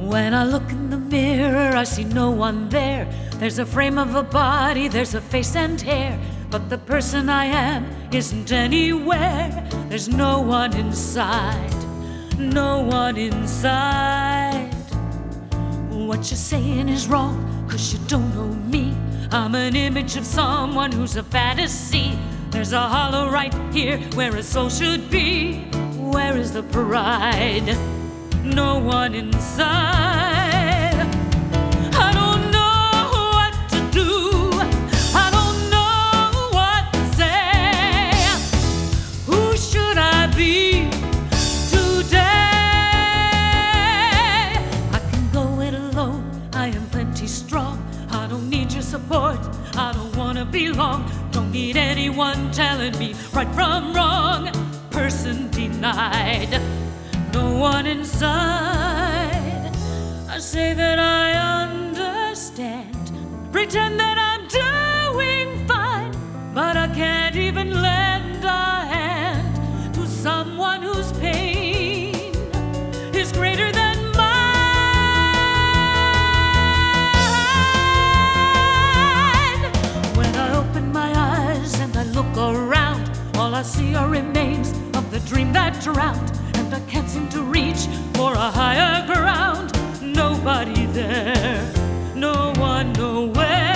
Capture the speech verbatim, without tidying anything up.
When I look in the mirror, I see no one there. There's a frame of a body, there's a face and hair, but the person I am isn't anywhere. There's no one inside, no one inside. What you're saying is wrong, 'cause you don't know me. I'm an image of someone who's a fantasy. There's a hollow right here where a soul should be. Where is the pride? No one inside. I don't know what to do. I don't know what to say. Who should I be today? I can go it alone. I am plenty strong. I don't need your support. I don't wanna belong. Don't need anyone telling me right from wrong. Person denied. No one inside. I say that I understand, pretend that I'm doing fine, but I can't even lend a hand to someone whose pain is greater than mine. When I open my eyes and I look around, all I see are remains of the dream that drowned. I can't seem to reach for a higher ground. Nobody there, no one, nowhere.